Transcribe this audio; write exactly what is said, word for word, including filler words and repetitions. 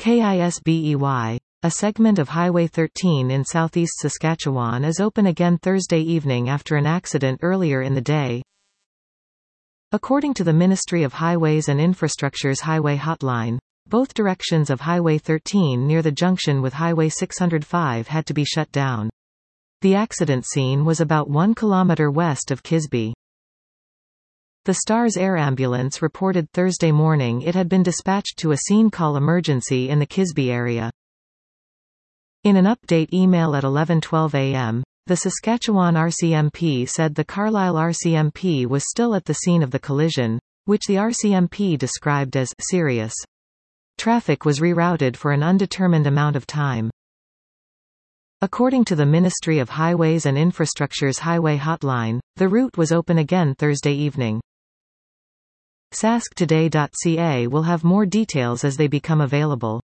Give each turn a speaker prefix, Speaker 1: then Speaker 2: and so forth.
Speaker 1: Kisbey. A segment of Highway thirteen in southeast Saskatchewan is open again Thursday evening after an accident earlier in the day. According to the Ministry of Highways and Infrastructure's Highway Hotline, both directions of Highway thirteen near the junction with Highway six oh five had to be shut down. The accident scene was about one kilometer west of Kisbey. The STARS Air Ambulance reported Thursday morning it had been dispatched to a scene call emergency in the Kisbey area. In an update email at eleven twelve a m, the Saskatchewan R C M P said the Carlisle R C M P was still at the scene of the collision, which the R C M P described as serious. Traffic was rerouted for an undetermined amount of time. According to the Ministry of Highways and Infrastructure's Highway Hotline, the route was open again Thursday evening. sask today dot c a will have more details as they become available.